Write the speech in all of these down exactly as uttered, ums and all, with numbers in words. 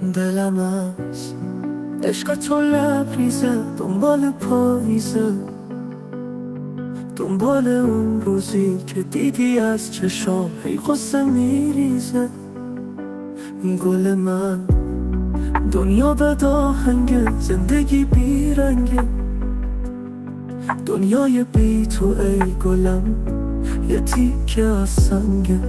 دلم از عشق تو لبریزه، دنبال پاییزه، دنبال اون روزی که دیدی از چشام هی غصه میریزه. گل من دنیا به داهنگه، زندگی بیرنگه، دنیای بی تو ای گلم یه تیکه از سنگه.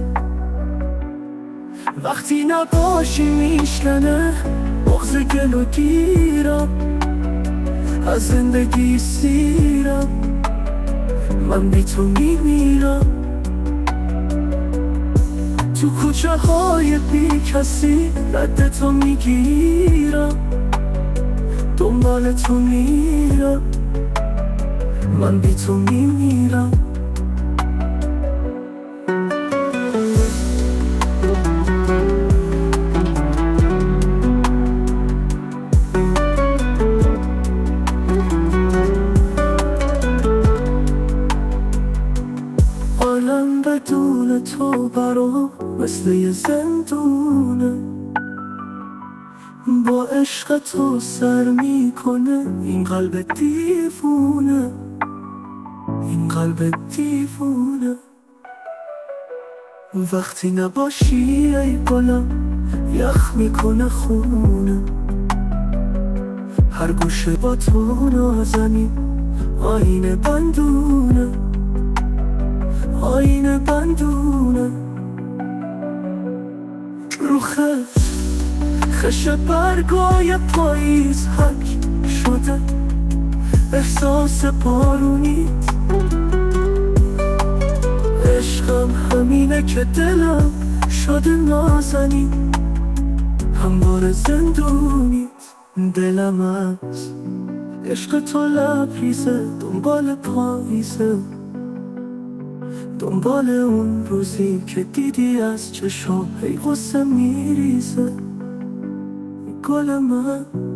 وقتی نباشی میشکنه بغض گل و گیرم، از زندگی سیرم، من بی تو میمیرم. تو کوچه های بی کسی رد تو میگیرم، دنبال تو میرم، من بی تو میمیرم. عالم بدون تو برام مثل یه زندونه، با عشق تو سر میکنه این قلب دیوونه، این قلب دیوونه. وقتی نباشی ای گلم یخ میکنه خونه، هر گوشه با تو نازنین آینه بندونه، آینه بندونه. رو خش خش برگای پاییز حک شده، احساس بارونیت. عشقم همینه که دلم شده نازنین، هموار زندونیت. دلم از عشق تو لبریزه، دنبال پاییزه، دنبال اون روزی که دیدی از چشام هی غصه میریزه. گل من